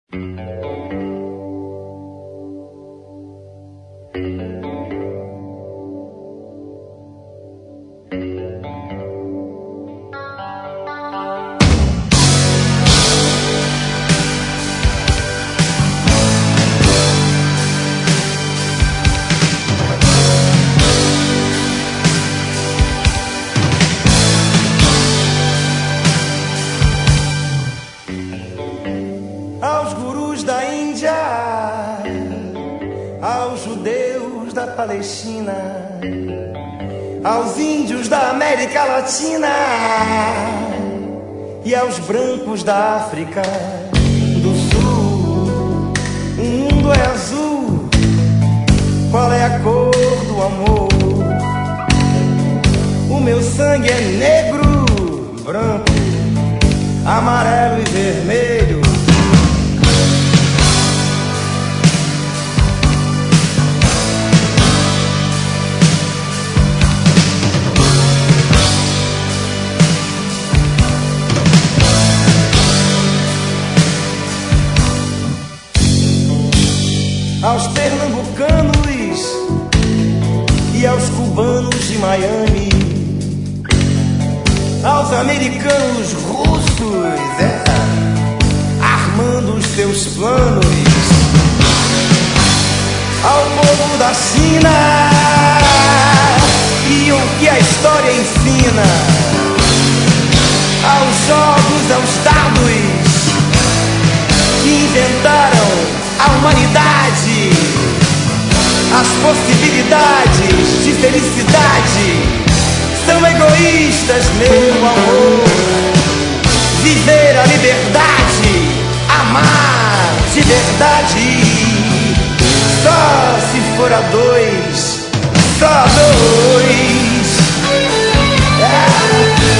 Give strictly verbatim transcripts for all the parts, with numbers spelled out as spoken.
Aos gurus da Índia, aos judeus da Palestina, aos índios da América Latina e aos brancos da África do Sul. O mundo é azul, qual é a cor do amor? O meu sangue é negro, branco, amarelo e vermelho. Aos pernambucanos e aos cubanos de Miami, aos americanos russos, é, armando os seus planos, ao povo da China e o que a história ensina, aos jogos, aos dados que inventaram a humanidade, as possibilidades de felicidade são egoístas, meu amor. Viver a liberdade, amar de verdade, só se for a dois, só dois. É.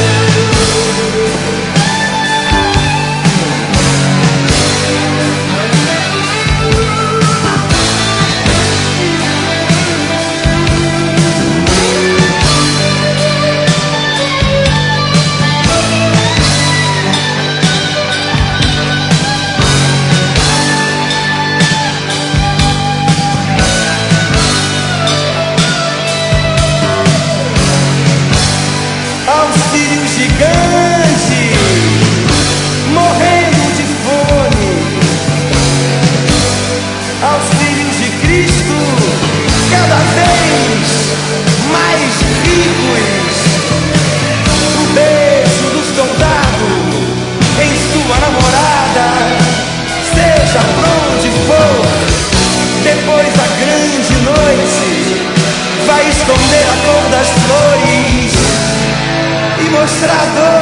Esconder a cor das flores e mostrar a dor